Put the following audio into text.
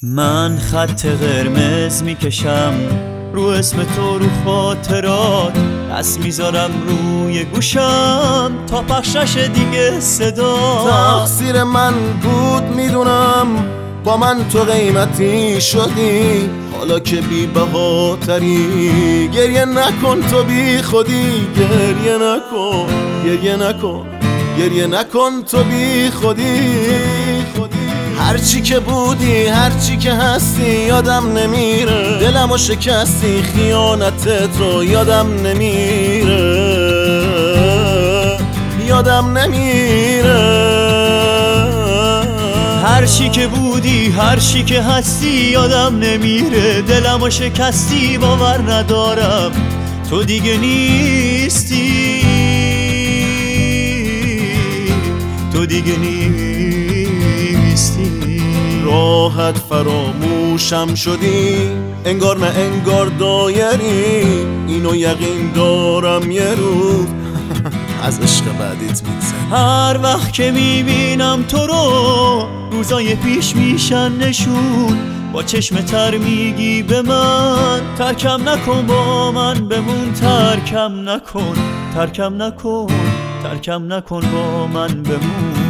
من خط قرمز میکشم رو اسم تو، رو خاطرات دست میذارم روی گوشم تا پخشش دیگه صدا. تقصیر من بود میدونم، با من تو قیمتی شدی، حالا که بی بهاتری. گریه نکن تو بی خودی، گریه نکن، گریه نکن، گریه نکن تو بی خودی. هرچی که بودی، هرچی که هستی یادم نمیره، دلمو شکستی، خیانتت رو یادم نمیره، یادم نمیره. هرچی که بودی، هرچی که هستی یادم نمیره، دلمو شکستی، باور ندارم تو دیگه نیستی، تو دیگه نیستی. راحت فراموشم شدی، انگار نه انگار دایری، اینو یقین دارم یه روز از عشق بعدیت میگذری. هر وقت که میبینم تو رو، روزای پیش میشن نشون، با چشم تر میگی به من ترکم نکن، با من بمون، ترکم نکن، ترکم نکن، ترکم نکن، با من بمون.